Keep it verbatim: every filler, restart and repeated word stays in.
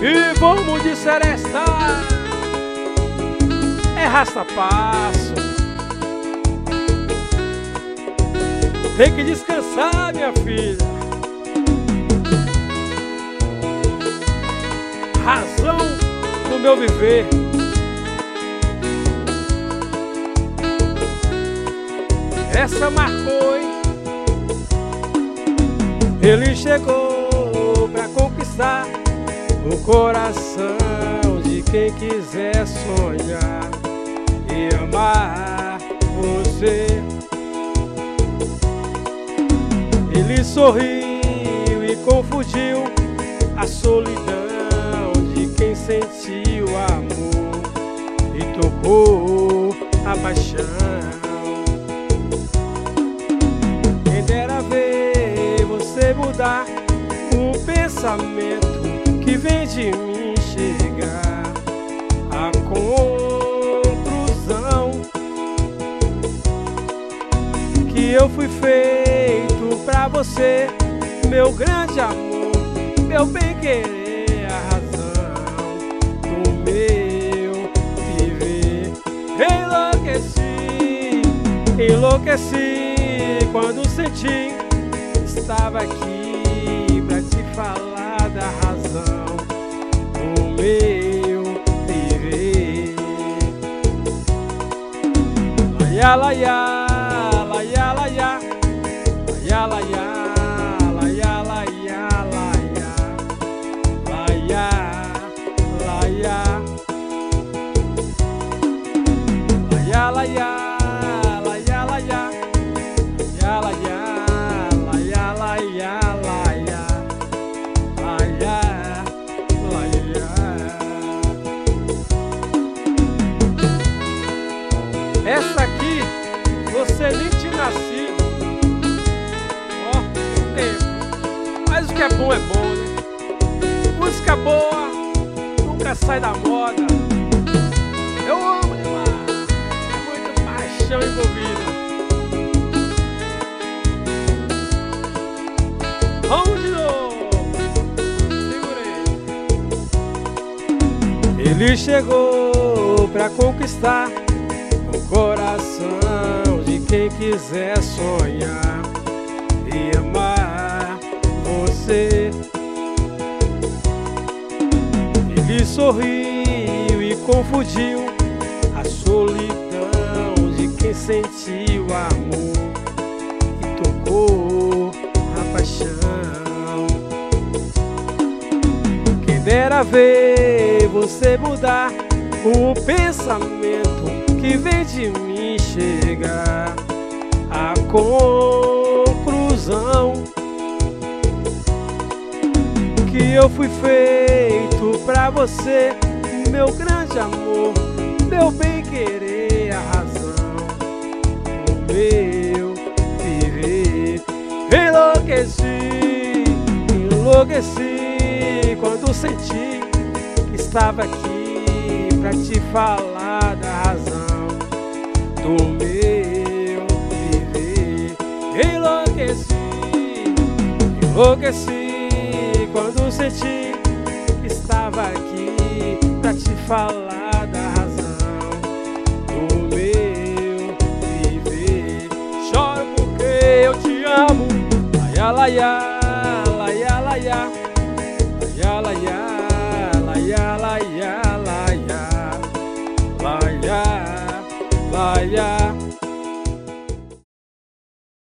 E vamos de seresta, é raça-passo. Tem que descansar, minha filha. Razão do meu viver. Essa marcou, hein? Ele chegou pra conquistar o coração de quem quiser sonhar e amar você. Ele sorriu e confundiu a solidão de quem sentiu amor e tocou a paixão. Quem dera ver você mudar o pensamento que vem de mim chegar à conclusão que eu fui feito pra você, meu grande amor, meu bem-querer, a razão do meu viver. Enlouqueci, enlouqueci quando senti que estava aqui pra te falar da razão do meu viver. Laia, laia, laia, laia, laia, laia, laia, laia, laia, laia, laia, laia, laia, laia, laia, laia, laia, laia, laia, laia. Essa aqui você nem tinha nascido. Ó, tem tempo. Mas o que é bom é bom, né? Música boa nunca sai da moda. Eu amo demais. É muita paixão envolvida. Vamos de novo. Segurei. Ele chegou pra conquistar o coração de quem quiser sonhar e amar você. Ele sorriu e confundiu a solidão de quem sentiu amor e tocou a paixão. Quem dera ver você mudar o pensamento que vem de mim chegar à conclusão que eu fui feito pra você, meu grande amor, meu bem-querer, a razão do meu viver. Enlouqueci, enlouqueci quando senti que estava aqui pra te falar da razão do meu viver. Enlouqueci, enlouqueci quando senti que estava aqui pra te falar da razão do meu viver. Choro porque eu te amo. Laia, laia, laia, laia, laia, laia, laia, laia, laia, laia, laia.